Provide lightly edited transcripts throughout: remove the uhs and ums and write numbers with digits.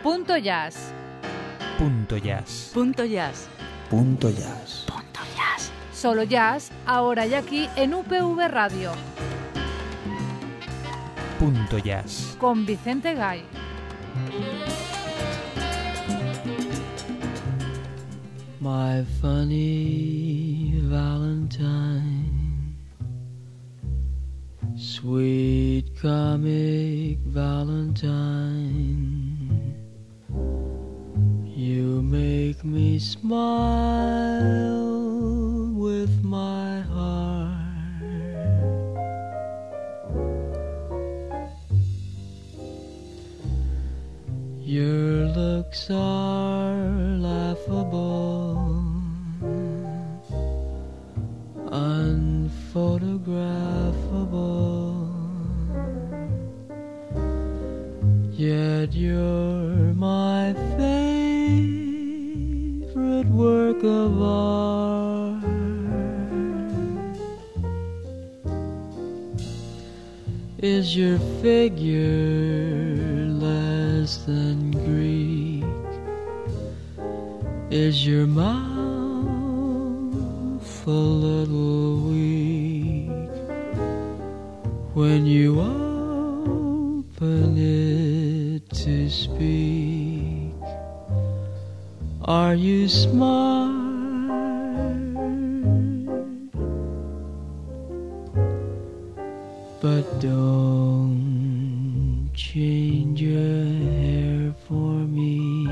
Punto Jazz. Punto Jazz. Punto Jazz. Punto Jazz. Punto Jazz. Solo jazz, ahora y aquí en UPV Radio. Punto Jazz. Con Vicente Gay. My funny Valentine, sweet comic Valentine, you make me smile with my heart. Your looks are laughable, unphotographable, yet you're my favorite work of art. Is your figure less than Greek? Is your mouth a little weak when you open it to speak? Are you smart? But don't change your hair for me,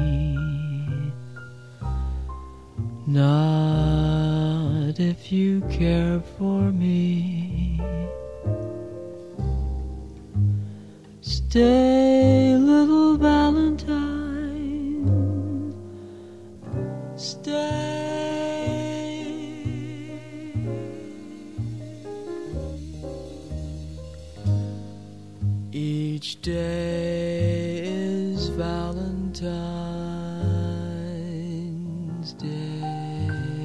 not if you care for me. Stay, little Valentine, stay. Each day is Valentine's Day.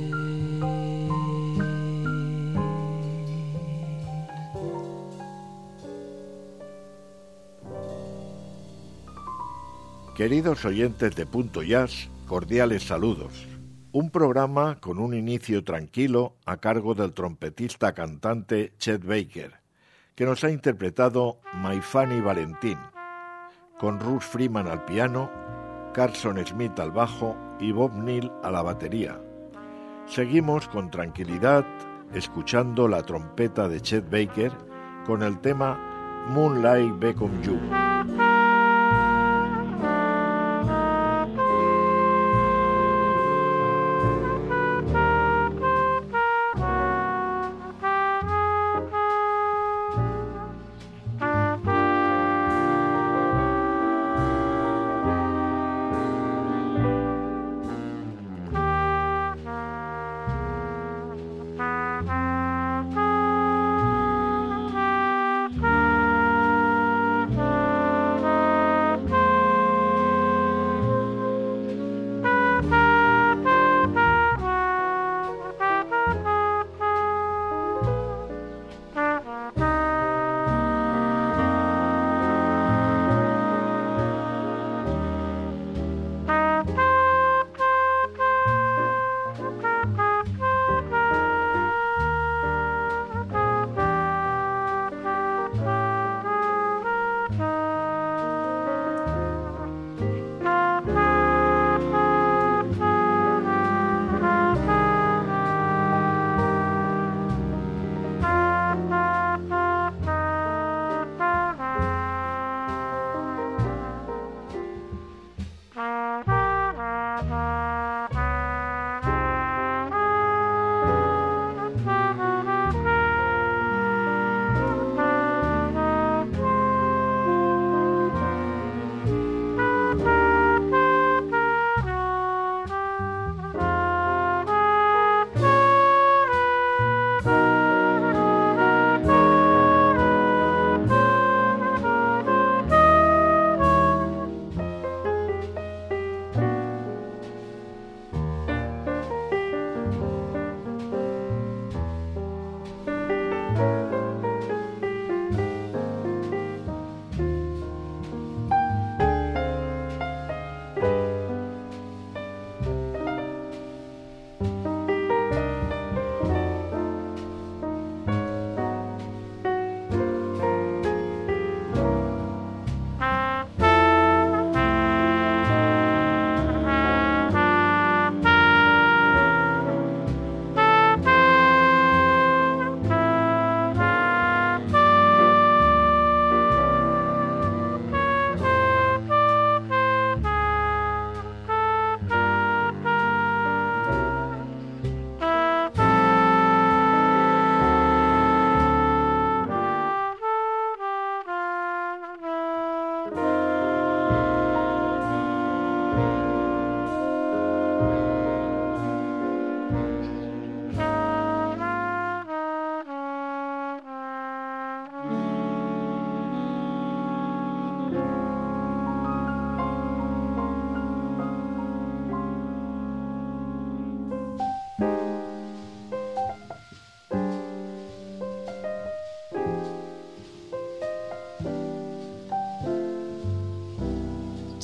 Queridos oyentes de Punto Jazz, cordiales saludos. Un programa con un inicio tranquilo a cargo del trompetista cantante Chet Baker, que nos ha interpretado My Funny Valentine, con Russ Freeman al piano, Carson Smith al bajo y Bob Neal a la batería. Seguimos con tranquilidad escuchando la trompeta de Chet Baker con el tema Moonlight Become You.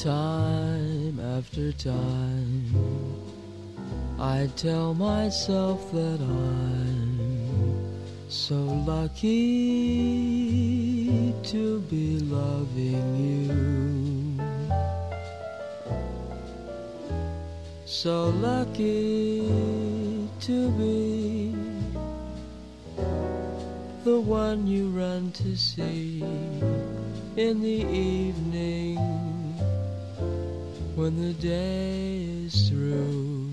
time after time, I tell myself that I'm so lucky to be loving you, so lucky to be the one you run to see in the evening when the day is through.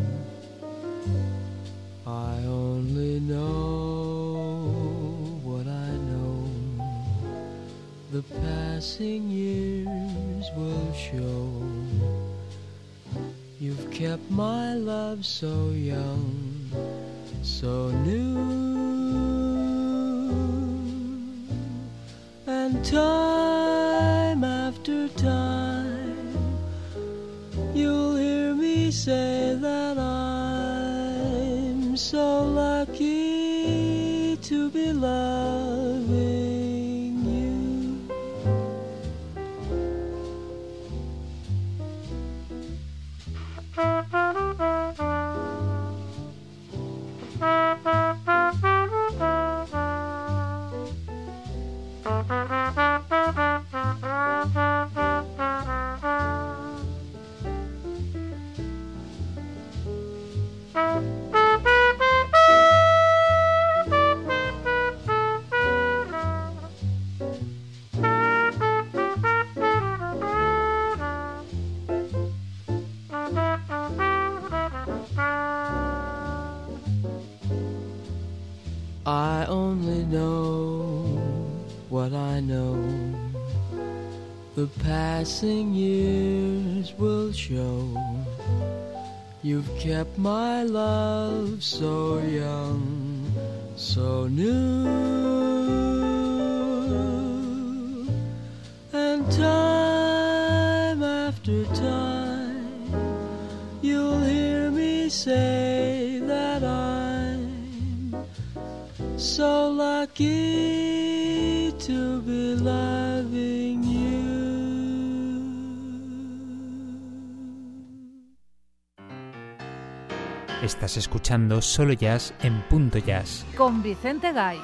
I only know what I know, the passing years will show. You've kept my love so young, so new, and time after time you'll hear me say that I'm so lucky to be loving you. I only know what I know, the passing years will show. You've kept my love so young, so new, and time after time you'll hear me say that I'm so lucky to be loving you. Estás escuchando Solo Jazz en Punto Jazz con Vicente Gay.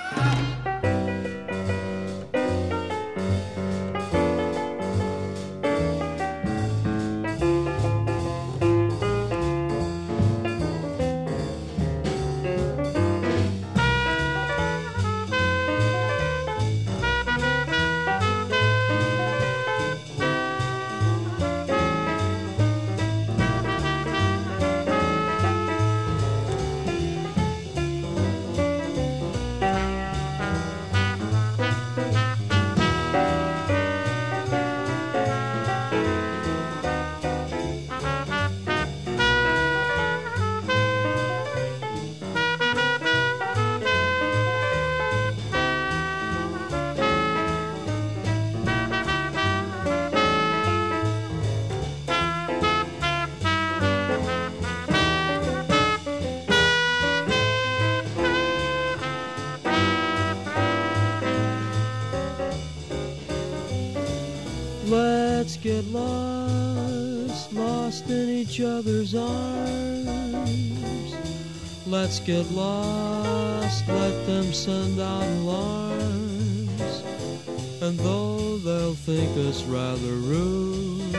Let's get lost, lost in each other's arms. Let's get lost, let them send out alarms. And though they'll think us rather rude,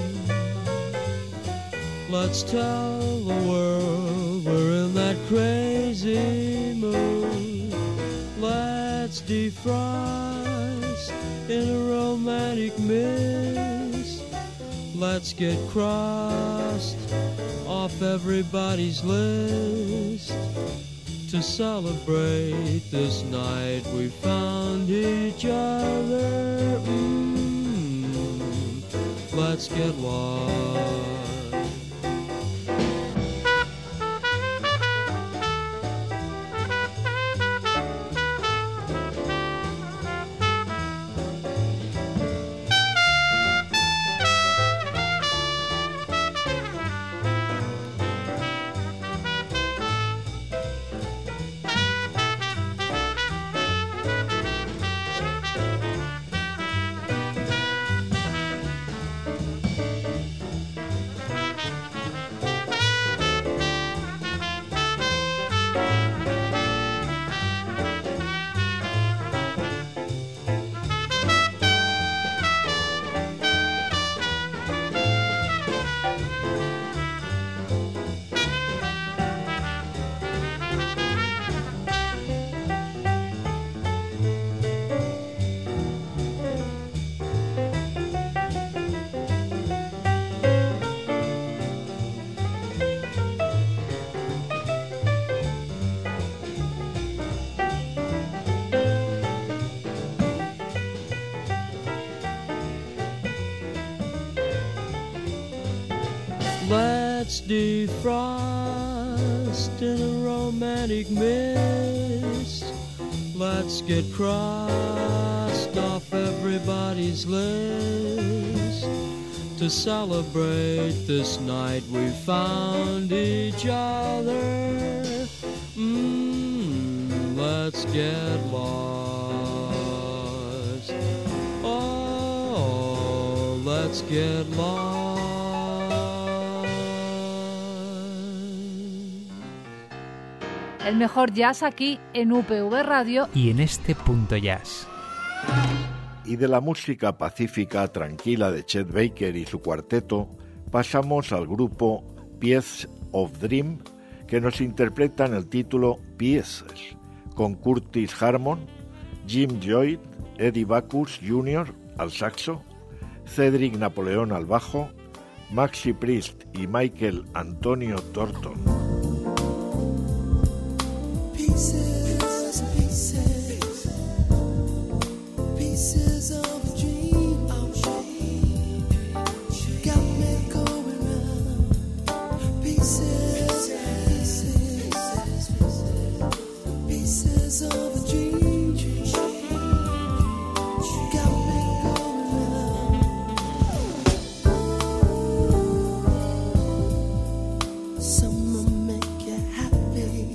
let's tell the world we're in that crazy mood. Let's defrost in a romantic mist. Let's get crossed off everybody's list to celebrate this night we found each other. Let's get lost. Let's defrost in a romantic mist. Let's get crossed off everybody's list. To celebrate this night we found each other. Let's get lost. Oh, let's get lost. El mejor jazz aquí en UPV Radio y en este Punto Jazz. Y de la música pacífica tranquila de Chet Baker y su cuarteto, pasamos al grupo Piece of Dream, que nos interpretan el título Pieces, con Curtis Harmon, Jim Lloyd, Eddie Backus Jr. al saxo, Cedric Napoleón al bajo, Maxi Priest y Michael Antonio Thornton. Pieces, pieces, pieces of a dream. Got me going round. Pieces, pieces, pieces of a dream. Got me going round. Some will make you happy.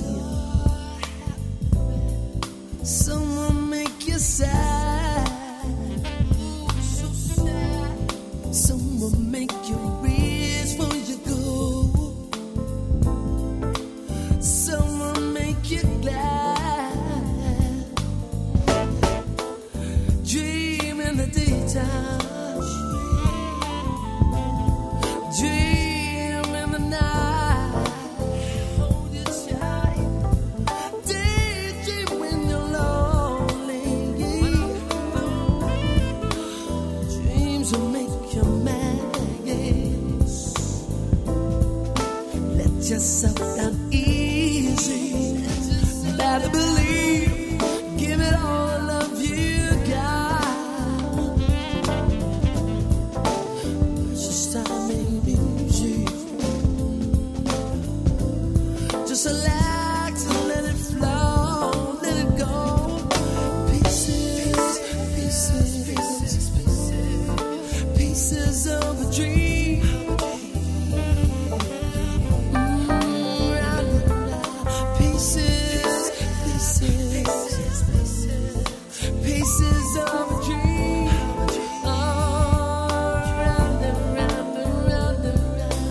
Some will make you sad. So sad. Some will make you rich for you go. Some will make you glad. Dream in the daytime. Dream in the night. Hold you tight. Daydream when you're lonely. Dreams will make you mad. Let yourself down easy. Better believe. Give it all the love you got. Just time and music. Just relax and let it flow, let it go. Pieces, pieces, pieces, pieces of a dream. Round and round. Pieces, pieces, pieces of a dream. Oh, round and round and round and round.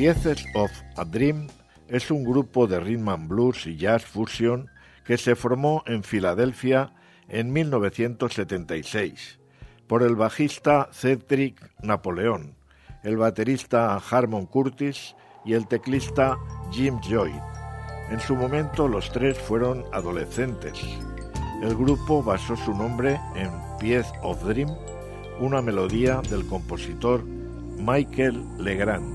Pieces of a Dream es un grupo de rhythm and blues y jazz fusion que se formó en Filadelfia en 1976 por el bajista Cedric Napoleon, el baterista Harmon Curtis y el teclista Jim Lloyd. En su momento los tres fueron adolescentes. El grupo basó su nombre en Piece of Dream, una melodía del compositor Michael Legrand.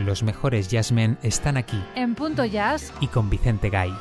Los mejores jazzmen están aquí. En Punto Jazz. Y con Vicente Gay.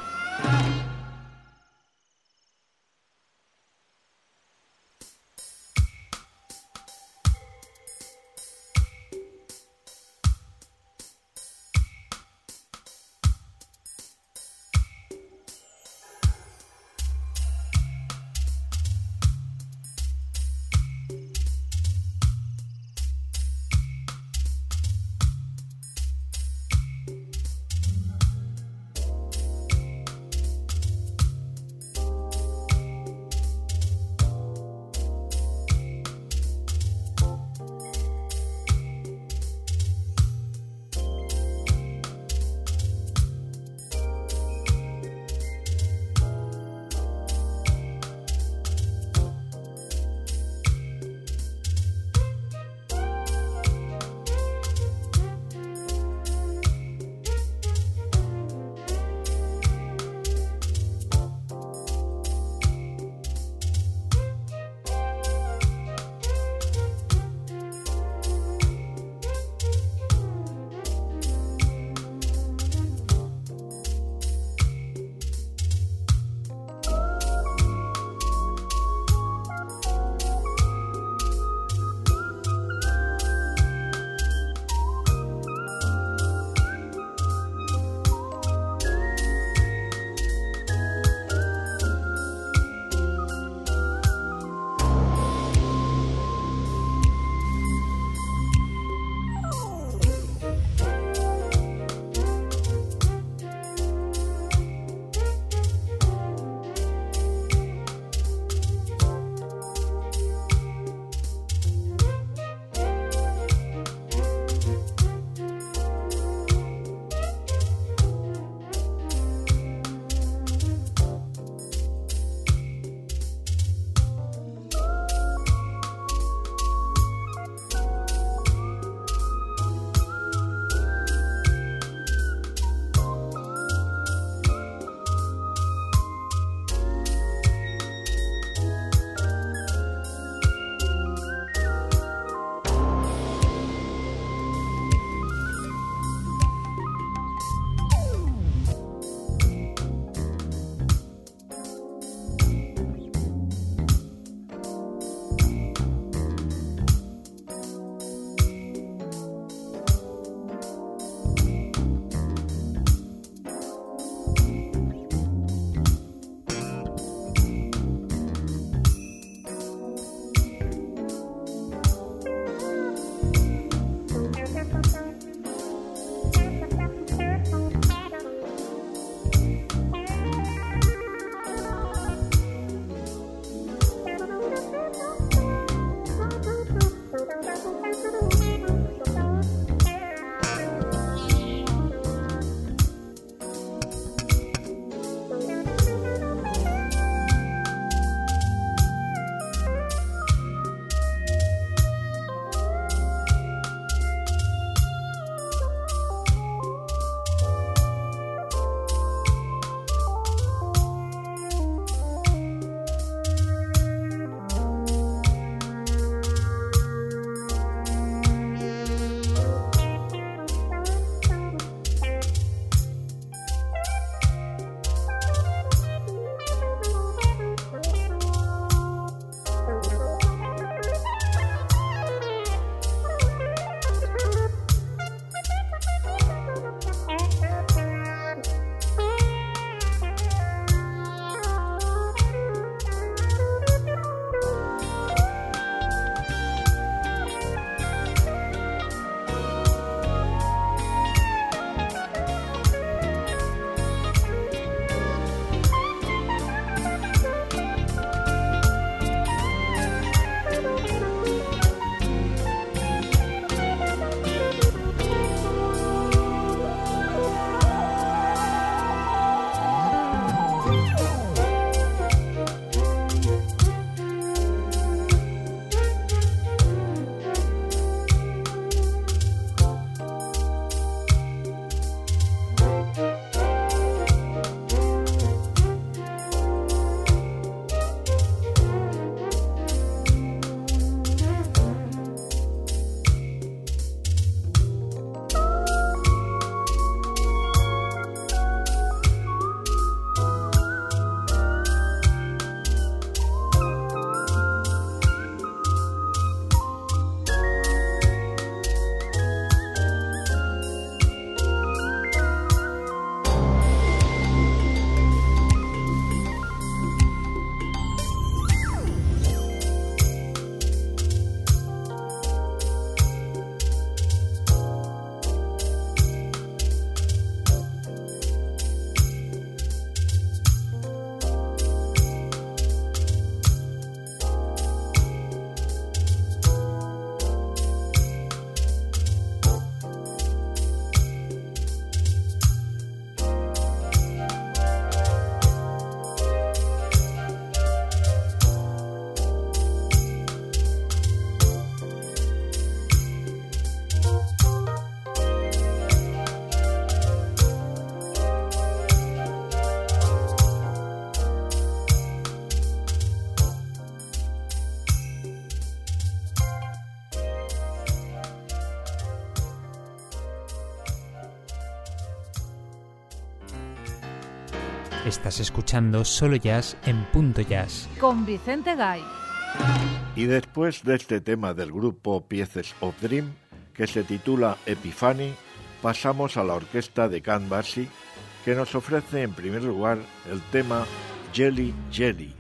Estás escuchando Solo Jazz en Punto Jazz. Con Vicente Gay. Y después de este tema del grupo Pieces of Dream, que se titula Epiphany, pasamos a la orquesta de Count Basie, que nos ofrece en primer lugar el tema Jelly Jelly.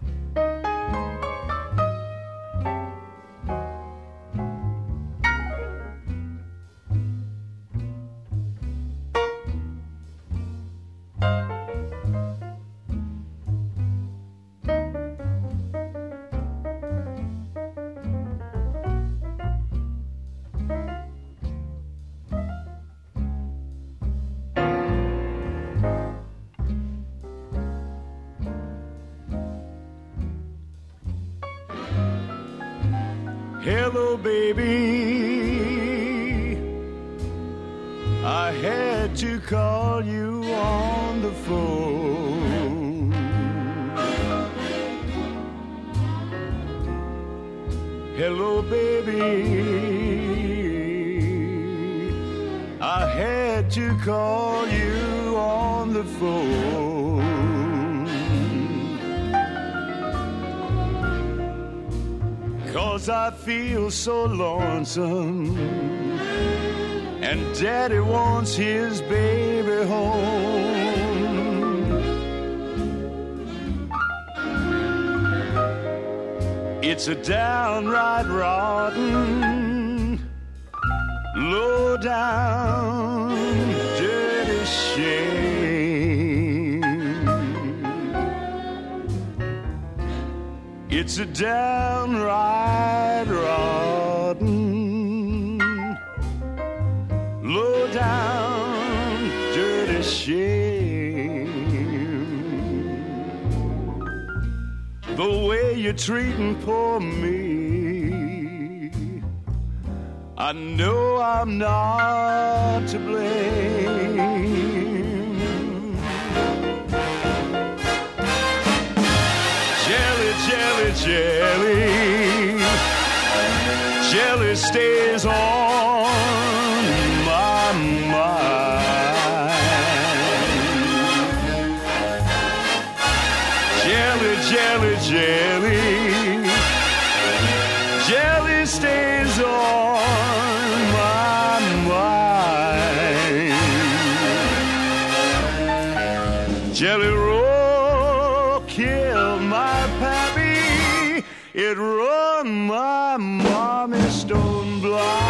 Hello, baby. I had to call you on the phone. Hello, baby. I had to call you on the phone. 'Cause I feel so lonesome, and Daddy wants his baby home. It's a downright rotten, low down, dirty shame. It's a downright rotten, low down, dirty shame. The way you're treating poor me, I know I'm not to blame. Jelly, jelly, jelly, jelly stays on my mind. Jelly, jelly, jelly, jelly stays on my mind. Jelly Roll killed my pappy, it run my mommy stone blind.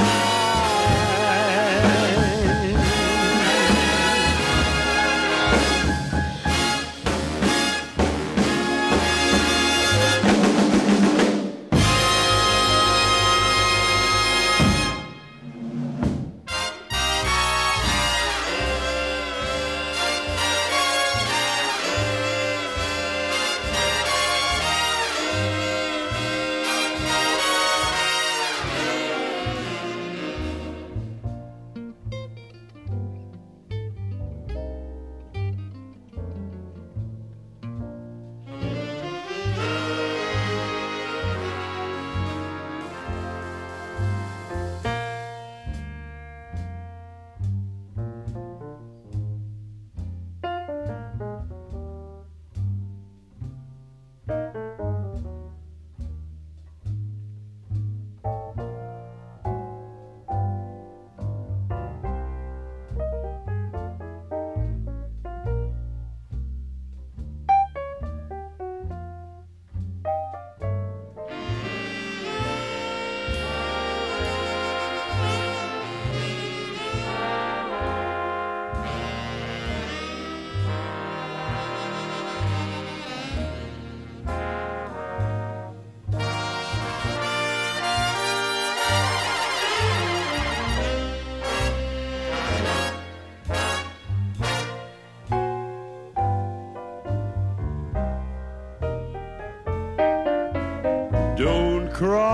Don't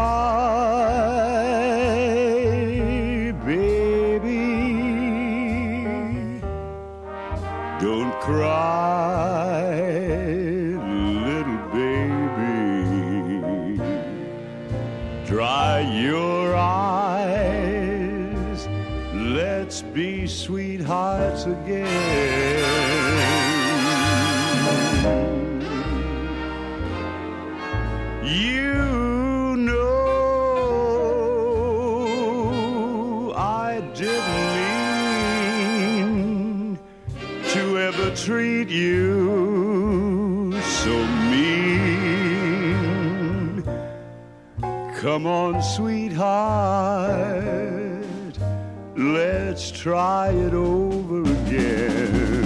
cry, baby. Don't cry, little baby. Dry your eyes. Let's be sweethearts again. treat you so mean. Come on, sweetheart, let's try it over again.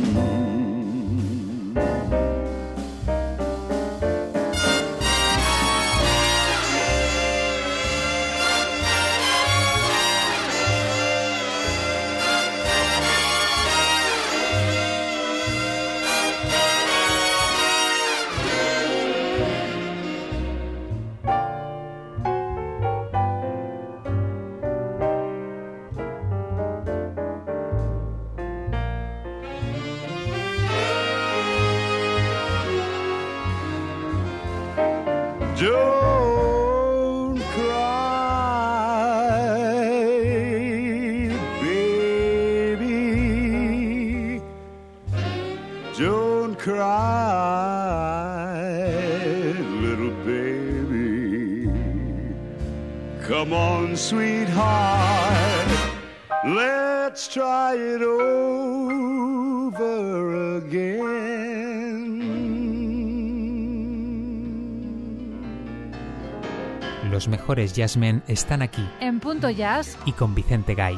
Don't cry, baby. Don't cry, little baby. Come on, sweetheart, let's try it over again. Los mejores jazzmen están aquí En Punto Jazz, y con Vicente Gay.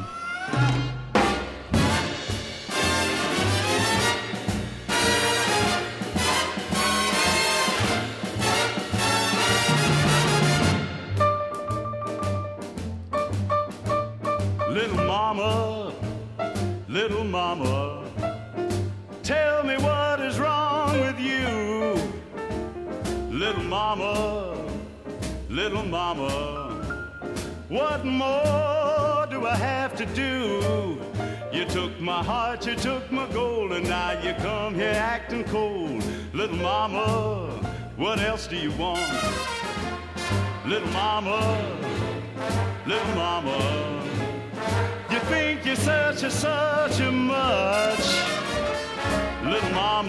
Little mama, tell me what is wrong with you. Little mama, what more do I have to do? You took my heart, you took my gold, and now you come here acting cold. Little mama, what else do you want? Little mama, you think you're such a much. Little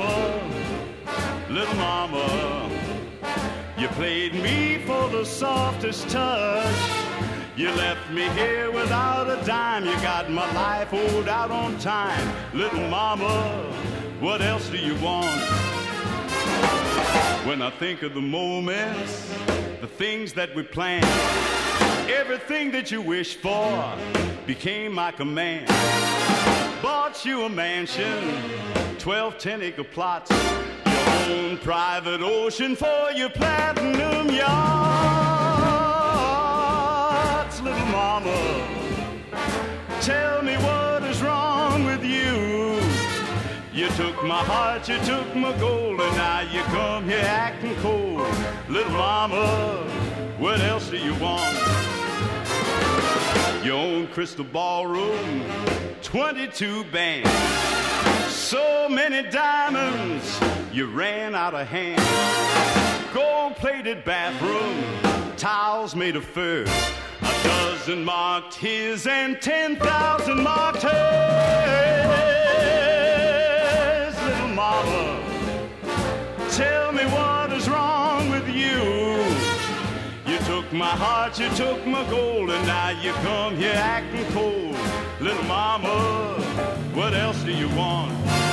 mama, you played me for the softest touch. You left me here without a dime. You got my life owed out on time. Little mama, what else do you want? When I think of the moments, the things that we planned, everything that you wished for became my command. Bought you a mansion, 12 10-acre plots, your own private ocean for your platinum yachts. Little mama, tell me what is wrong with you. You took my heart, you took my gold, and now you come here acting cold. Little mama, what else do you want? Your own crystal ballroom, 22 bands, so many diamonds, you ran out of hand. Gold-plated bathroom, towels made of fur, a dozen marked his and 10,000 marked hers. Little mama, tell me what is wrong with you. You took my heart, you took my gold, and now you come here acting cold. Little mama, what else do you want?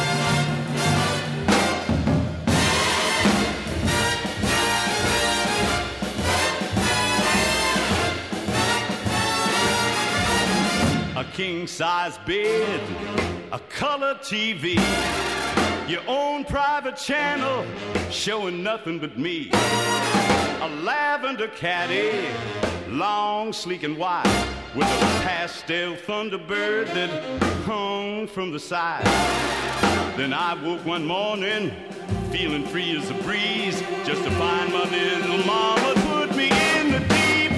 A king-size bed, a color TV, your own private channel showing nothing but me. A lavender caddy, long, sleek, and wide, with a pastel Thunderbird that hung from the side. Then I woke one morning, feeling free as a breeze, just to find my little mama put me in the deep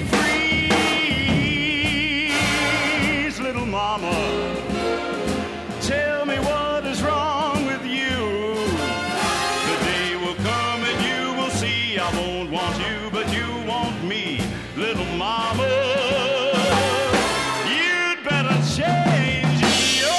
freeze. Little mama, tell me what is wrong with you. The day will come and you will see I won't want you, but you want me. Little mama, you'd better change your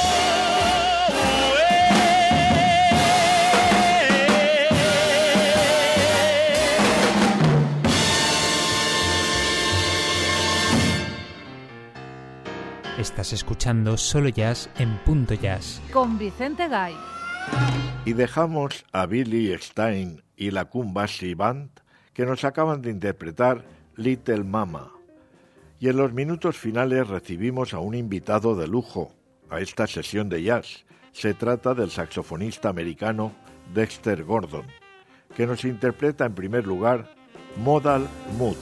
Estás escuchando Solo Jazz en Punto Jazz. con Vicente Gay. Y dejamos a Billy Stein y la Kumbasi Band, que nos acaban de interpretar Little Mama. Y en los minutos finales recibimos a un invitado de lujo a esta sesión de jazz. Se trata del saxofonista americano Dexter Gordon, que nos interpreta en primer lugar Modal Mood.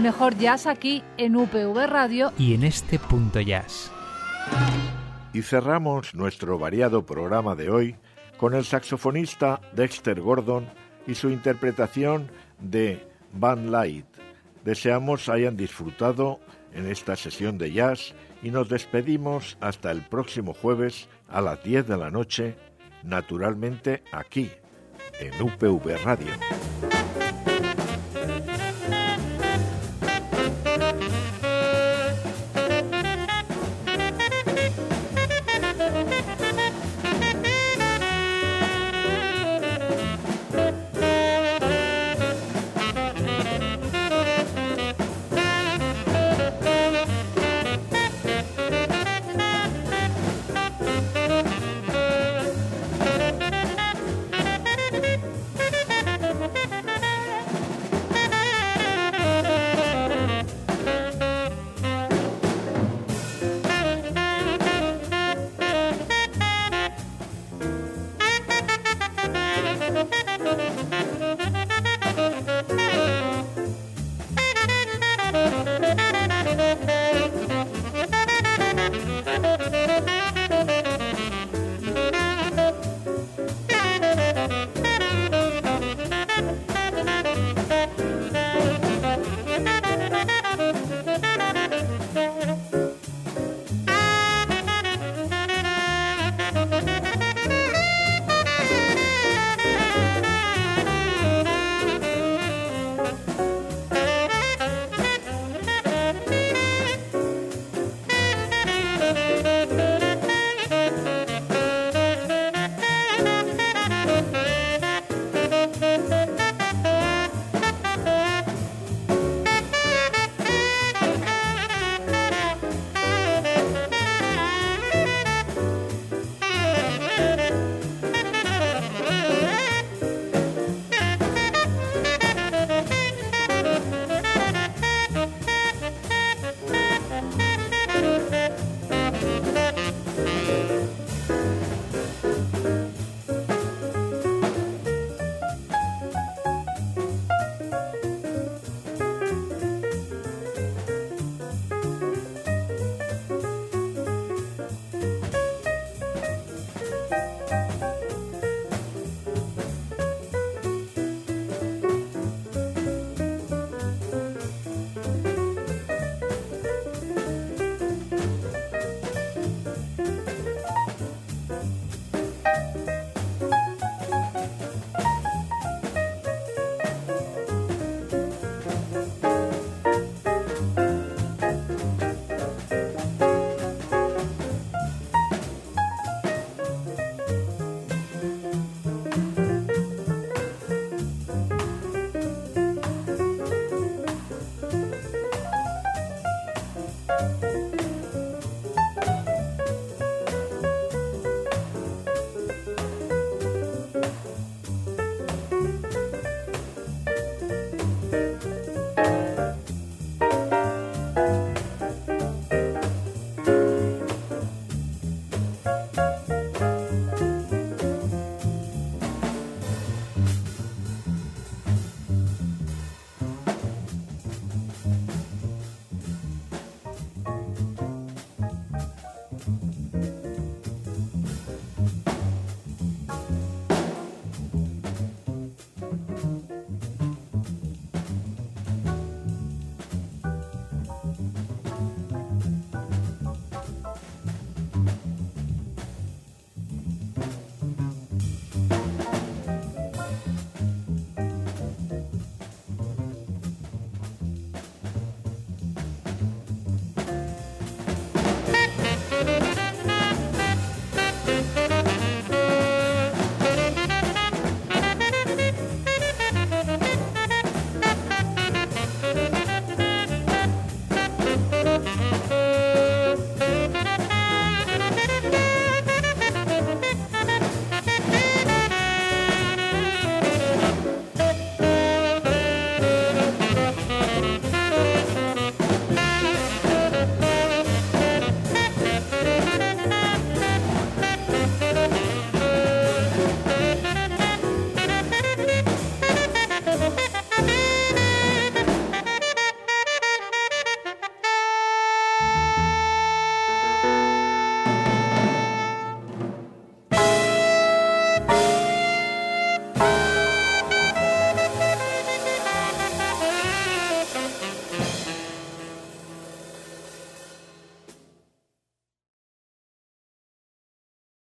mejor jazz aquí en UPV Radio y en este Punto Jazz. Y cerramos nuestro variado programa de hoy con el saxofonista Dexter Gordon y su interpretación de Van Light. Deseamos hayan disfrutado en esta sesión de jazz y nos despedimos hasta el próximo jueves a las 10 de la noche, naturalmente aquí, en UPV Radio.